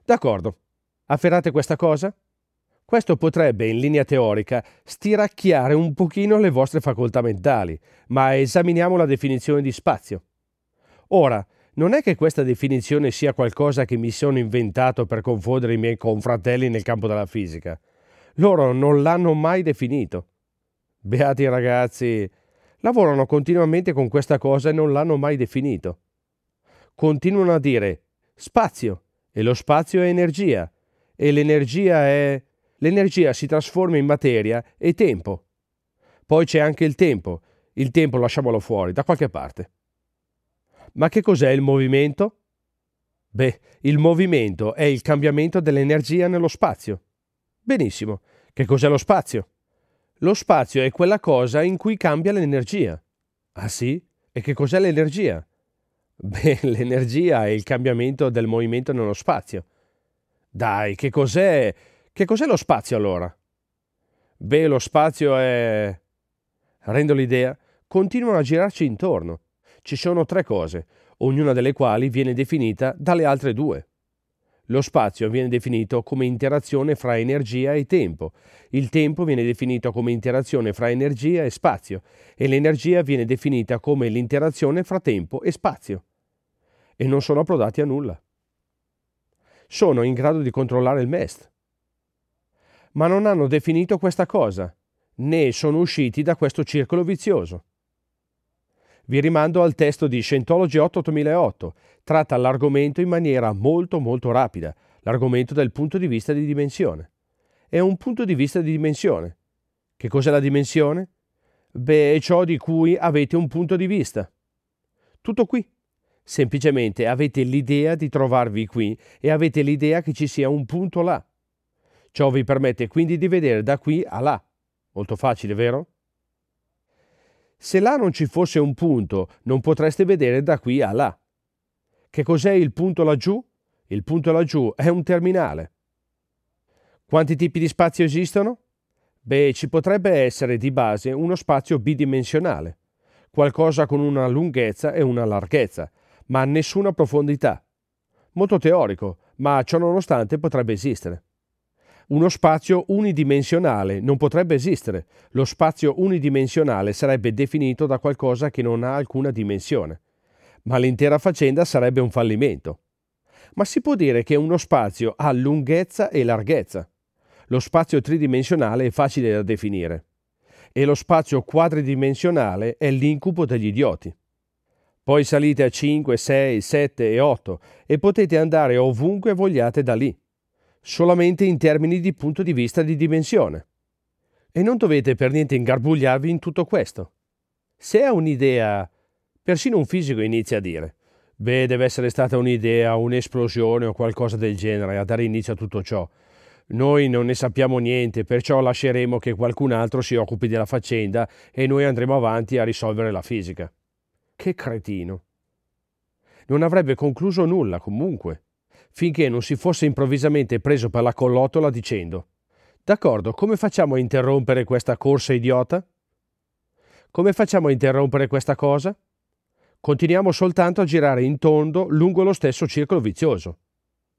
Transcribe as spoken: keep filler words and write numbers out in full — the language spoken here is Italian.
D'accordo. Afferrate questa cosa? Questo potrebbe, in linea teorica, stiracchiare un pochino le vostre facoltà mentali, ma esaminiamo la definizione di spazio. Ora, non è che questa definizione sia qualcosa che mi sono inventato per confondere i miei confratelli nel campo della fisica. Loro non l'hanno mai definito. Beati i ragazzi, lavorano continuamente con questa cosa e non l'hanno mai definito. Continuano a dire spazio, e lo spazio è energia, e l'energia è... L'energia si trasforma in materia e tempo. Poi c'è anche il tempo. Il tempo lasciamolo fuori, da qualche parte. Ma che cos'è il movimento? Beh, il movimento è il cambiamento dell'energia nello spazio. Benissimo. Che cos'è lo spazio? Lo spazio è quella cosa in cui cambia l'energia. Ah sì? E che cos'è l'energia? Beh, l'energia è il cambiamento del movimento nello spazio. Dai, che cos'è? Che cos'è lo spazio allora? Beh, lo spazio è... Rendo l'idea? Continuano a girarci intorno. Ci sono tre cose, ognuna delle quali viene definita dalle altre due. Lo spazio viene definito come interazione fra energia e tempo, il tempo viene definito come interazione fra energia e spazio e l'energia viene definita come l'interazione fra tempo e spazio. E non sono approdati a nulla. Sono in grado di controllare il M E S T. Ma non hanno definito questa cosa, né sono usciti da questo circolo vizioso. Vi rimando al testo di Scientology otto duemilaotto, tratta l'argomento in maniera molto molto rapida, l'argomento del punto di vista di dimensione. È un punto di vista di dimensione. Che cos'è la dimensione? Beh, è ciò di cui avete un punto di vista. Tutto qui. Semplicemente avete l'idea di trovarvi qui e avete l'idea che ci sia un punto là. Ciò vi permette quindi di vedere da qui a là. Molto facile, vero? Se là non ci fosse un punto, non potreste vedere da qui a là. Che cos'è il punto laggiù? Il punto laggiù è un terminale. Quanti tipi di spazio esistono? Beh, ci potrebbe essere di base uno spazio bidimensionale, qualcosa con una lunghezza e una larghezza, ma nessuna profondità. Molto teorico, ma ciò nonostante potrebbe esistere. Uno spazio unidimensionale non potrebbe esistere. Lo spazio unidimensionale sarebbe definito da qualcosa che non ha alcuna dimensione. Ma l'intera faccenda sarebbe un fallimento. Ma si può dire che uno spazio ha lunghezza e larghezza. Lo spazio tridimensionale è facile da definire. E lo spazio quadridimensionale è l'incubo degli idioti. Poi salite a cinque, sei, sette e otto e potete andare ovunque vogliate da lì. Solamente in termini di punto di vista di dimensione. E non dovete per niente ingarbugliarvi in tutto questo. Se è un'idea, persino un fisico inizia a dire, beh, deve essere stata un'idea, un'esplosione o qualcosa del genere a dare inizio a tutto ciò. Noi non ne sappiamo niente, perciò lasceremo che qualcun altro si occupi della faccenda e noi andremo avanti a risolvere la fisica. Che cretino. Non avrebbe concluso nulla comunque, finché non si fosse improvvisamente preso per la collottola dicendo «D'accordo, come facciamo a interrompere questa corsa idiota? Come facciamo a interrompere questa cosa? Continuiamo soltanto a girare in tondo lungo lo stesso circolo vizioso.